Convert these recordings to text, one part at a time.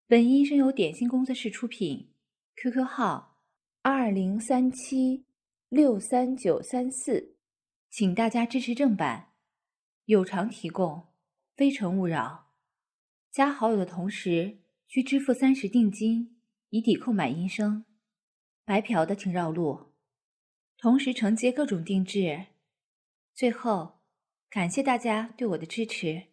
本音声由点心工作室出品 ，QQ 号2037639934，请大家支持正版，有偿提供，非诚勿扰。加好友的同时需支付30定金，以抵扣买音声。白嫖的请绕路，同时承接各种定制。最后，感谢大家对我的支持。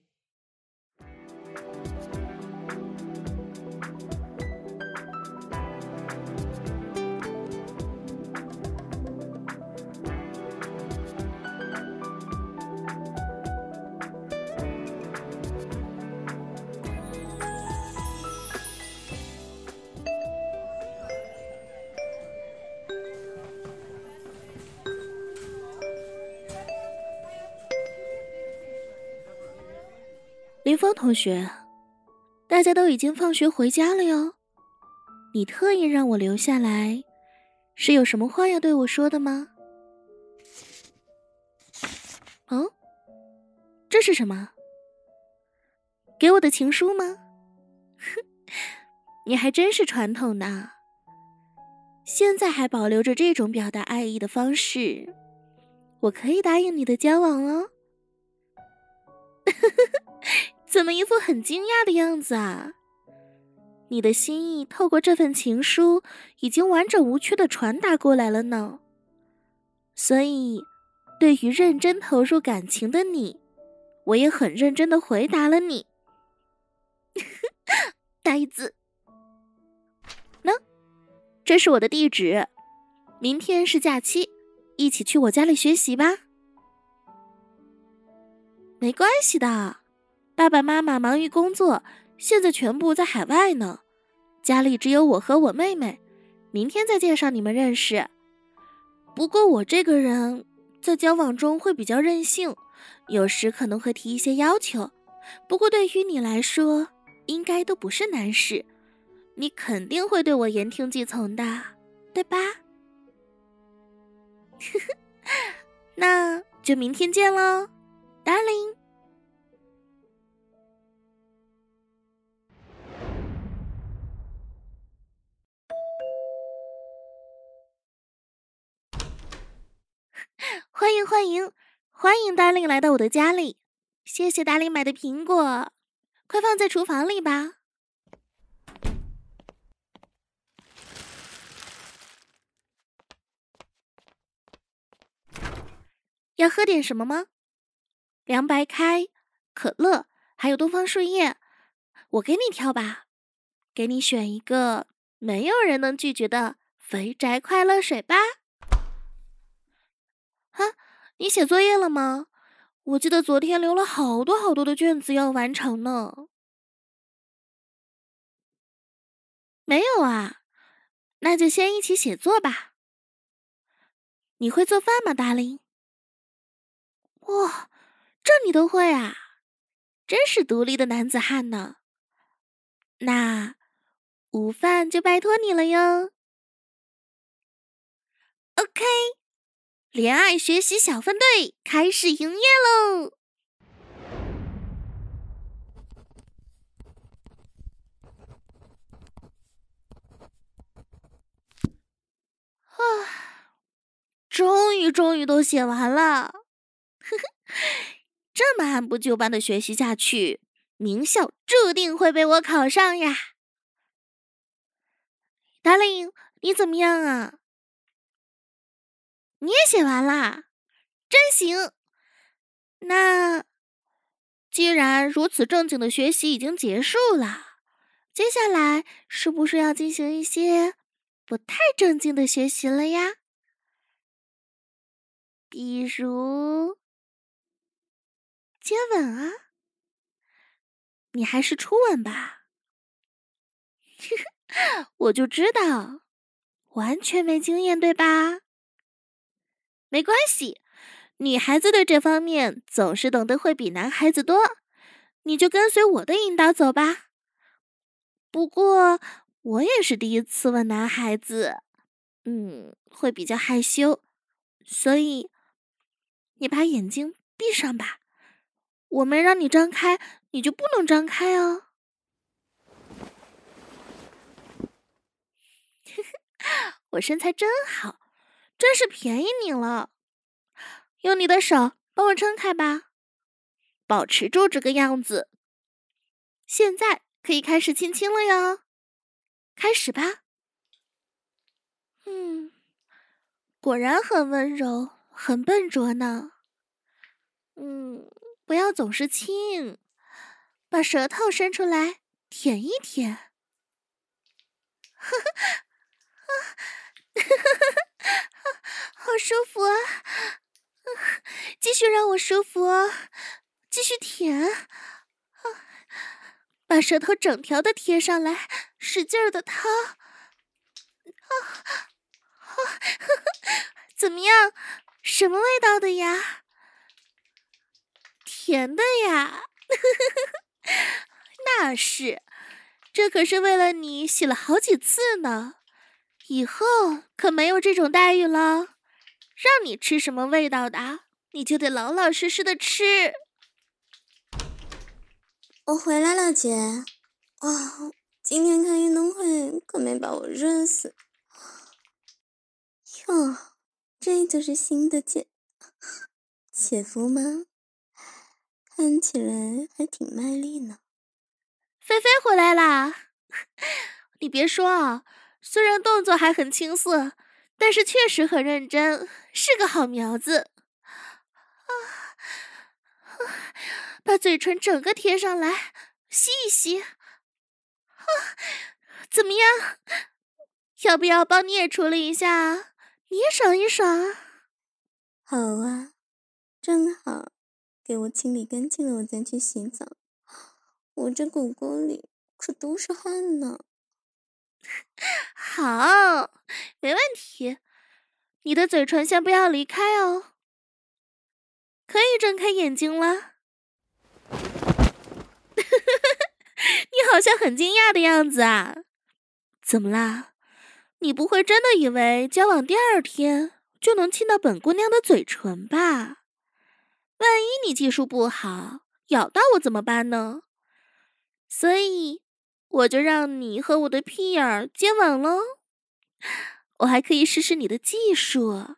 林峰同学，大家都已经放学回家了哟。你特意让我留下来，是有什么话要对我说的吗？哦，这是什么？给我的情书吗？哼，你还真是传统的，现在还保留着这种表达爱意的方式，我可以答应你的交往哦。怎么一副很惊讶的样子啊？你的心意透过这份情书已经完整无缺地传达过来了呢。所以，对于认真投入感情的你，我也很认真地回答了你。呆子。喏，这是我的地址，明天是假期，一起去我家里学习吧。没关系的，爸爸妈妈忙于工作，现在全部在海外呢，家里只有我和我妹妹，明天再介绍你们认识。不过我这个人在交往中会比较任性，有时可能会提一些要求，不过对于你来说应该都不是难事，你肯定会对我言听计从的，对吧？那就明天见咯 Darling。 欢迎欢迎欢迎 Darling 来到我的家里，谢谢 Darling 买的苹果，快放在厨房里吧。要喝点什么吗？凉白开、可乐，还有东方树叶，我给你挑吧，给你选一个没有人能拒绝的肥宅快乐水吧。哈，你写作业了吗？我记得昨天留了好多好多的卷子要完成呢。没有啊，那就先一起写作吧。你会做饭吗，达令？哇，这你都会啊，真是独立的男子汉呢。那午饭就拜托你了哟。OK， 恋爱学习小分队开始营业喽！终于都写完了，呵呵，这么按部就班的学习下去，名校注定会被我考上呀。达令，你怎么样啊？你也写完啦，真行。那既然如此正经的学习已经结束了，接下来是不是要进行一些不太正经的学习了呀？比如接吻啊？你还是初吻吧？我就知道，完全没经验，对吧？没关系，女孩子对这方面总是懂得会比男孩子多，你就跟随我的引导走吧。不过我也是第一次吻男孩子，会比较害羞，所以你把眼睛闭上吧，我没让你张开，你就不能张开哦。 我身材真好，真是便宜你了。用你的手帮我撑开吧，保持住这个样子。现在可以开始亲亲了哟，开始吧。果然很温柔，很笨拙呢。不要总是亲，把舌头伸出来舔一舔。好舒服啊！继续让我舒服啊！继续舔，把舌头整条的贴上来，使劲的掏。怎么样？什么味道的呀？甜的呀！那是，这可是为了你洗了好几次呢。以后可没有这种待遇了，让你吃什么味道的，你就得老老实实的吃。 我回来了，姐。今天开运动会可没把我热死。哟，这就是新的姐夫吗？看起来还挺卖力呢。 菲菲回来啦！你别说啊，虽然动作还很青涩，但是确实很认真，是个好苗子。把嘴唇整个贴上来，吸一吸。怎么样？要不要帮你也处理一下？你也爽一爽。 好啊，正好，给我清理干净了，我再去洗澡。我这狗狗里可都是汗呢。 好，没问题。你的嘴唇先不要离开哦。可以睁开眼睛了。你好像很惊讶的样子啊。怎么啦？你不会真的以为交往第2天就能亲到本姑娘的嘴唇吧？万一你技术不好，咬到我怎么办呢？所以我就让你和我的屁眼儿接吻喽。我还可以试试你的技术。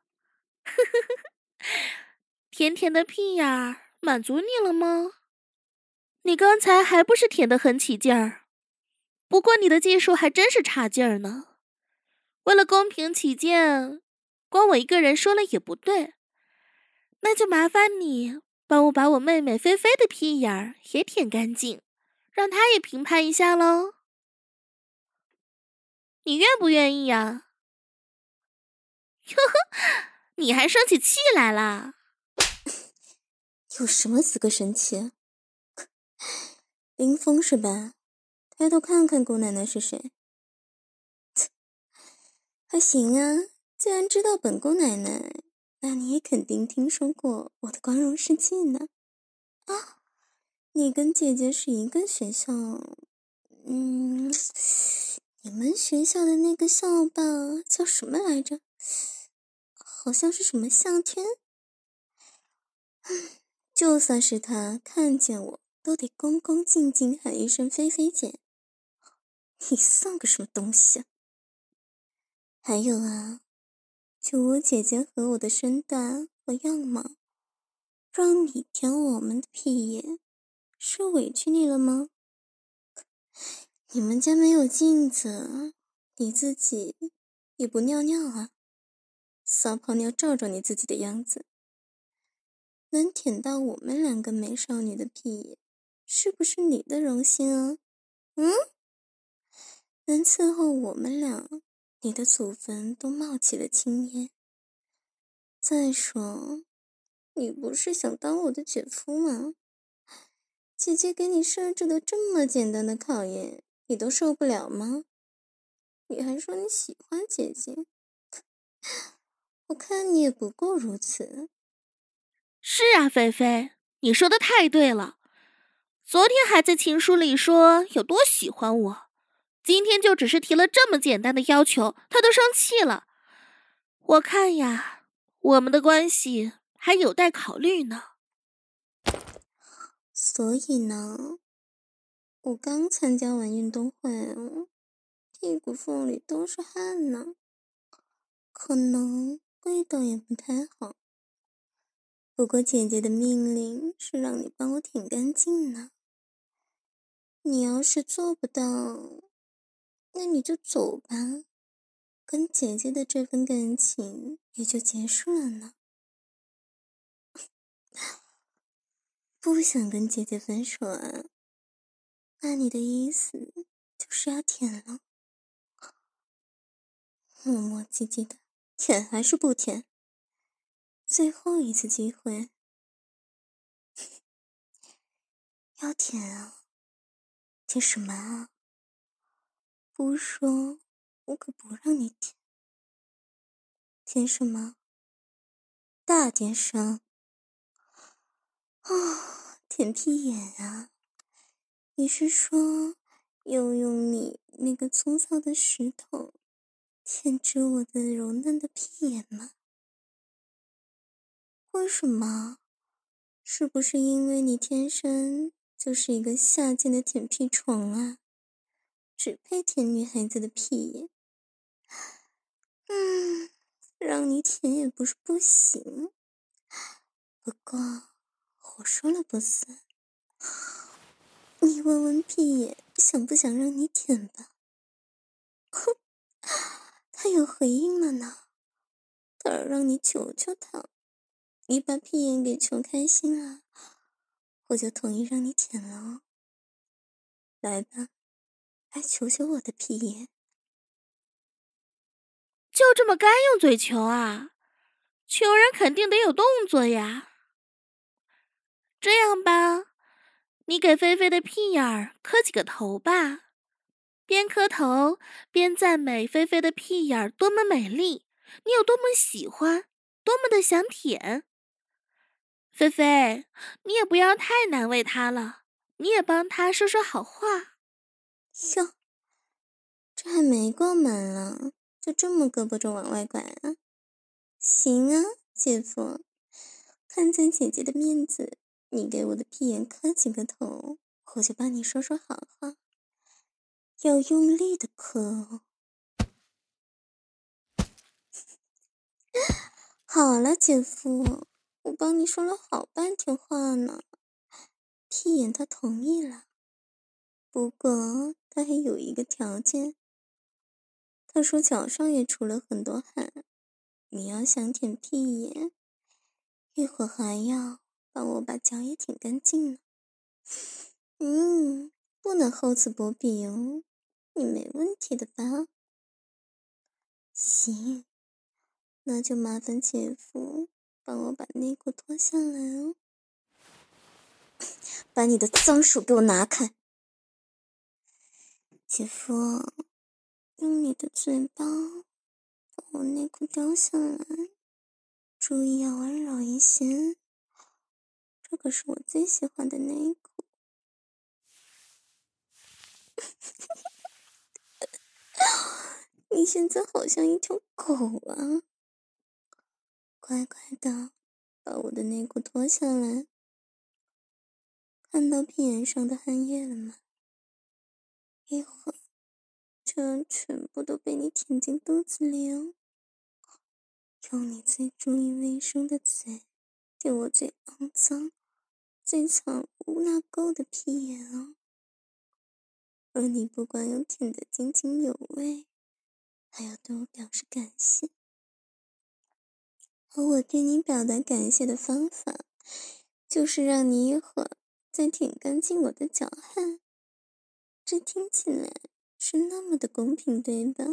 甜甜的屁眼儿满足你了吗？你刚才还不是舔得很起劲儿？不过你的技术还真是差劲儿呢。为了公平起见，光我一个人说了也不对，那就麻烦你帮我把我妹妹菲菲的屁眼儿也舔干净，让她也评判一下喽。你愿不愿意呀？哟呵，你还生起气来啦？ 有什么资格生气？林峰是吧？抬头看看姑奶奶是谁。还行啊，既然知道本姑奶奶，那你也肯定听说过我的光荣事迹呢。啊，你跟姐姐是一个学校，你们学校的那个校霸叫什么来着？好像是什么向天。就算是他看见我，都得恭恭敬敬喊一声菲菲姐。你算个什么东西啊？还有啊，就我姐姐和我的身段和样貌，让你舔我们的屁眼，是委屈你了吗？你们家没有镜子，你自己也不尿尿啊？撒泡尿照照你自己的样子。能舔到我们2个美少女的屁眼，是不是你的荣幸啊？能伺候我们俩，你的祖坟都冒起了青烟。再说，你不是想当我的姐夫吗？姐姐给你设置的这么简单的考验，你都受不了吗？你还说你喜欢姐姐，我看你也不过如此。 是啊，菲菲，你说的太对了。昨天还在情书里说有多喜欢我，今天就只是提了这么简单的要求，他都生气了。我看呀，我们的关系还有待考虑呢。 所以呢，我刚参加完运动会，屁股缝里都是汗呢。 可能味道也不太好。不过姐姐的命令是让你帮我舔干净呢。你要是做不到，那你就走吧，跟姐姐的这份感情也就结束了呢。不想跟姐姐分手啊？那你的意思就是要舔了？磨磨唧唧的，舔还是不舔？最后一次机会，要舔啊？舔什么啊？不说，我可不让你舔。舔什么？大点声。舔屁眼啊？你是说要用你那个粗糙的石头舔着我的柔嫩的屁眼吗？为什么？是不是因为你天生就是一个下贱的舔屁虫啊？只配舔女孩子的屁眼。让你舔也不是不行，不过我说了不算。你闻闻屁眼，想不想让你舔吧？哼，他有回应了呢，他要让你求求他，你把屁眼给求开心了，我就同意让你舔了哦。来吧，来求求我的屁眼。 就这么干用嘴求啊？求人肯定得有动作呀。这样吧，你给菲菲的屁眼儿磕几个头吧，边磕头边赞美菲菲的屁眼儿多么美丽，你有多么喜欢，多么的想舔。菲菲，你也不要太难为她了，你也帮她说说好话。 哟，这还没过门了，就这么胳膊肘往外拐啊？行啊，姐夫，看在姐姐的面子，你给我的屁眼磕几个头，我就帮你说说好话，要用力的磕哦。好了，姐夫，我帮你说了好半天话呢。屁眼他同意了，不过他还有一个条件。他说脚上也出了很多汗，你要想舔屁眼，一会儿还要帮我把脚也舔干净呢。不能厚此薄彼哦，你没问题的吧？行，那就麻烦姐夫帮我把内裤脱下来哦。把你的脏手给我拿开！姐夫，用你的嘴巴把我内裤掉下来，注意要温柔一些，这可是我最喜欢的内裤。你现在好像一条狗啊！乖乖的把我的内裤脱下来。看到屁眼上的汗液了吗？一会儿这全部都被你舔进肚子里哦。用你最注意卫生的嘴舔我最肮脏、最藏污纳垢的屁眼哦。而你不光要舔得津津有味，还要对我表示感谢。而我对你表达感谢的方法，就是让你一会儿再舔干净我的脚汗。这听起来是那么的公平，对吧？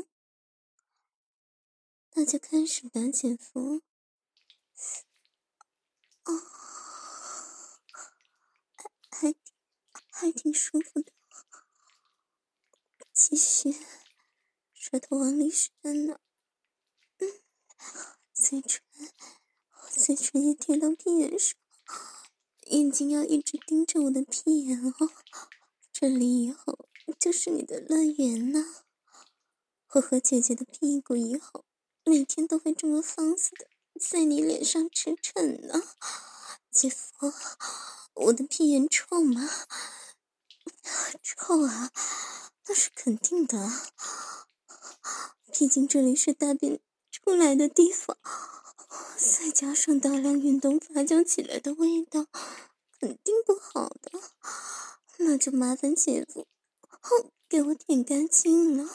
那就开始吧，姐夫。哦，还挺舒服的。继续，舌头往里伸呢。嘴唇也贴到屁眼上，眼睛要一直盯着我的屁眼哦。这里以后就是你的乐园呢。我和姐姐的屁股以后每天都会这么放肆的在你脸上驰骋呢。姐夫，我的屁眼臭吗？臭啊，那是肯定的。毕竟这里是大便出来的地方，再加上大量运动发酵起来的味道，肯定不好的。那就麻烦姐夫给我舔干净了。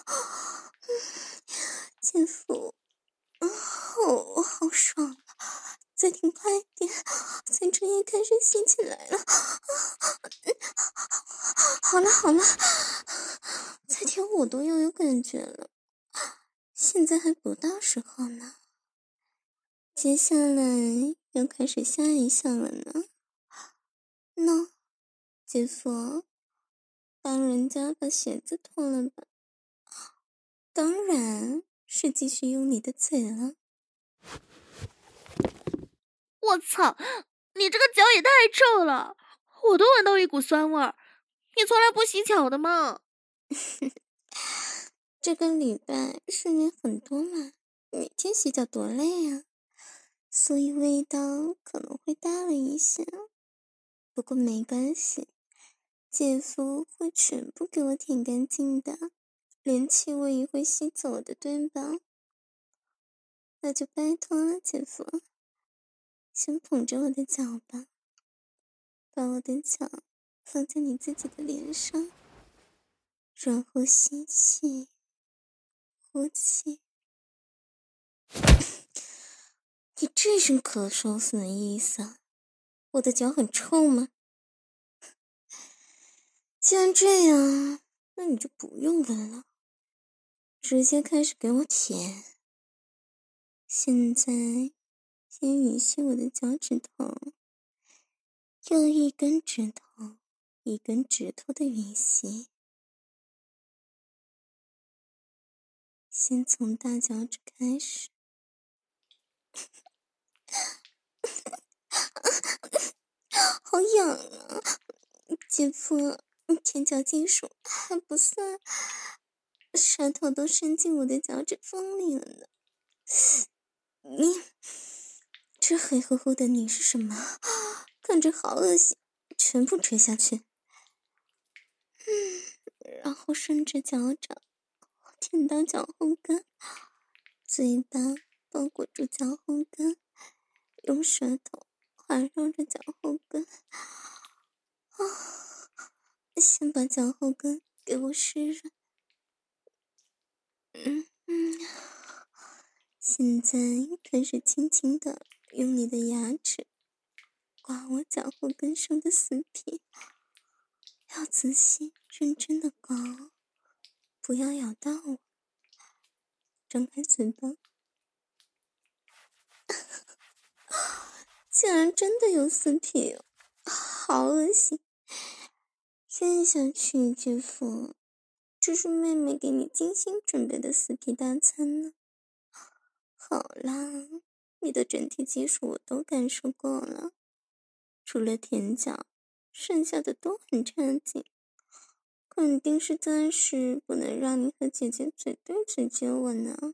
姐夫，我好爽啊！再舔快一点，嘴唇也开始吸起来了。好了好了，再舔我都要有感觉了，现在还不到时候呢。接下来要开始下一项了呢。喏，姐夫，帮人家把鞋子脱了吧。当然是继续用你的嘴了。 我操，你这个脚也太臭了，我都闻到一股酸味儿。你从来不洗脚的吗？ 这个礼拜睡眠很多嘛，每天洗脚多累啊，所以味道可能会大了一些。不过没关系，姐夫会全部给我舔干净的，连气味也会吸走的，对吧？那就拜托了，姐夫，先捧着我的脚吧，把我的脚放在你自己的脸上，然后吸气，呼气。你这声咳嗽什么意思啊？我的脚很臭吗？既然这样，那你就不用闻了，直接开始给我舔。现在先吮吸我的脚趾头，又一根指头一根指头的吮吸，先从大脚趾开始。好痒啊！姐夫，舔脚技术还不算，舌头都伸进我的脚趾缝里了呢。你这黑乎乎的你是什么？看着好恶心，全部吹下去。然后顺着脚掌舔到脚后跟，嘴巴包裹住脚后跟，用舌头环绕着脚后跟。先把脚后跟给我湿润。现在开始轻轻的用你的牙齿刮我脚后跟上的死皮，要仔细认真的刮哦，不要咬到我。张开嘴巴。竟然真的有死皮哦，好恶心！咽下去，姐夫，这是妹妹给你精心准备的死皮大餐呢。好啦，你的整体技术我都感受过了，除了舔脚，剩下的都很差劲，肯定是暂时不能让你和姐姐嘴对嘴接吻呢。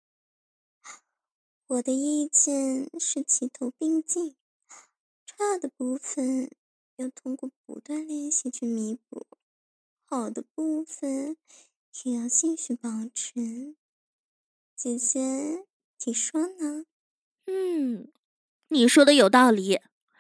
我的意见是齐头并进，差的部分要通过不断练习去弥补，好的部分也要继续保持。姐姐，你说呢？ 你说的有道理。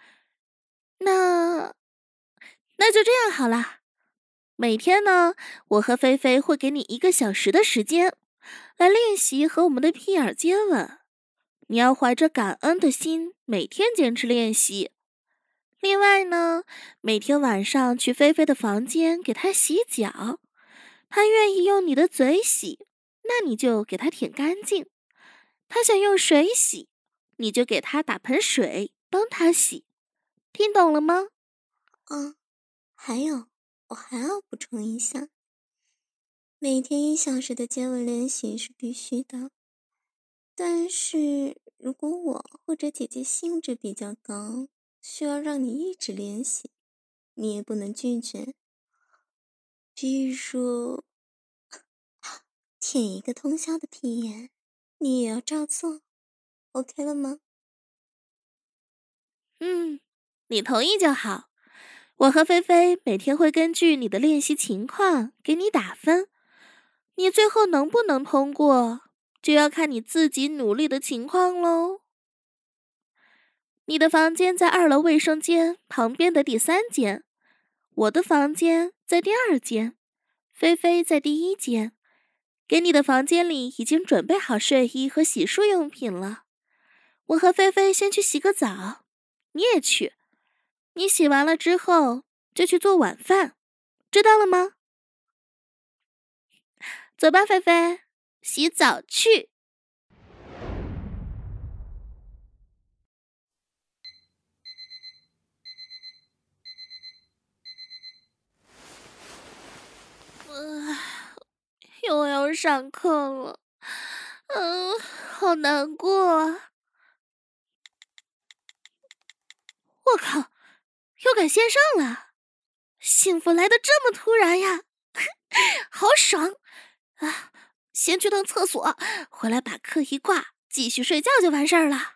那就这样好了。每天呢，我和菲菲会给你1个小时的时间，来练习和我们的屁眼接吻。你要怀着感恩的心，每天坚持练习。另外呢，每天晚上去菲菲的房间给她洗脚，她愿意用你的嘴洗，那你就给她舔干净；她想用水洗，你就给她打盆水帮她洗。听懂了吗？ 还有，我还要补充一下，每天1小时的接吻练习是必须的，但是如果我或者姐姐兴致比较高，需要让你一直练习，你也不能拒绝。比如舔一个通宵的屁眼，你也要照做 ，OK 了吗？ 你同意就好。我和菲菲每天会根据你的练习情况给你打分，你最后能不能通过， 就要看你自己努力的情况喽。你的房间在2楼卫生间旁边的第3间，我的房间在第2间，菲菲在第1间。给你的房间里已经准备好睡衣和洗漱用品了。我和菲菲先去洗个澡，你也去。你洗完了之后就去做晚饭，知道了吗？走吧，菲菲，洗澡去。又要上课了，好难过啊！我靠，又赶线上了，幸福来得这么突然呀，好爽啊！先去趟厕所，回来把课一挂，继续睡觉就完事儿了。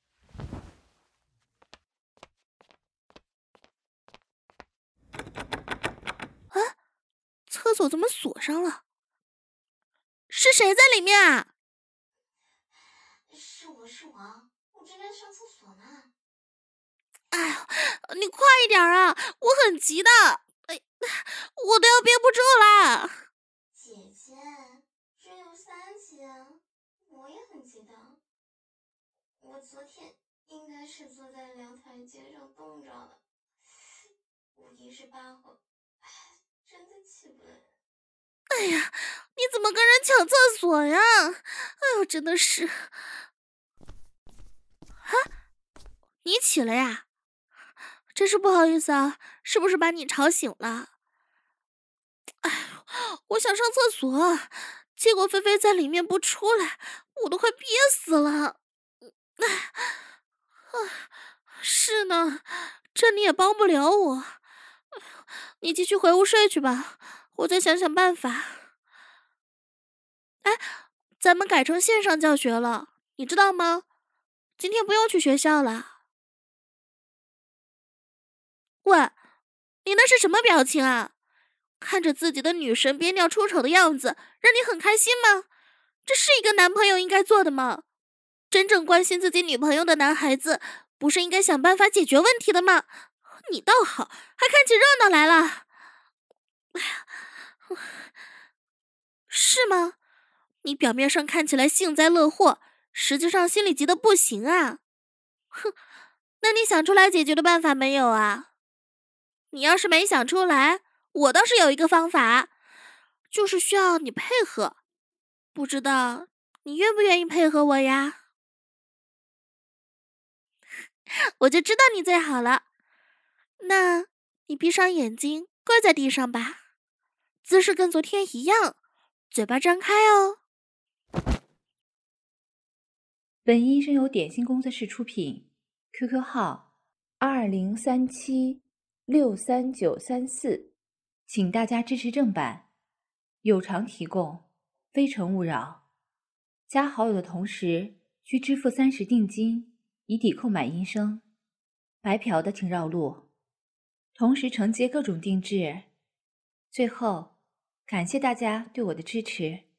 啊，厕所怎么锁上了？是谁在里面啊？ 是我，我正在上厕所呢。 哎呀，你快一点啊！我很急的，我都要憋不住了。 姐姐，只有3级啊，我也很急的。我昨天应该是坐在2台阶上冻着了，51、18号，真的起不来。 哎呀，你怎么跟人抢厕所呀？哎呦，真的是！啊，你起了呀？真是不好意思啊，是不是把你吵醒了？哎呦，我想上厕所，结果菲菲在里面不出来，我都快憋死了。是呢，这你也帮不了我。你继续回屋睡去吧，我再想想办法。哎，咱们改成线上教学了，你知道吗？今天不用去学校了。喂，你那是什么表情啊？看着自己的女神憋尿出丑的样子，让你很开心吗？这是一个男朋友应该做的吗？真正关心自己女朋友的男孩子，不是应该想办法解决问题的吗？你倒好，还看起热闹来了。是吗？你表面上看起来幸灾乐祸，实际上心里急得不行啊。哼，那你想出来解决的办法没有啊？你要是没想出来，我倒是有一个方法，就是需要你配合。不知道你愿不愿意配合我呀？我就知道你最好了。那你闭上眼睛，跪在地上吧，姿势跟昨天一样，嘴巴张开哦。 本音声由点心工作室出品 ，QQ 号2037639934，请大家支持正版，有偿提供，非诚勿扰。加好友的同时需支付30定金，以抵扣买音声，白嫖的请绕路。同时承接各种定制。最后，感谢大家对我的支持。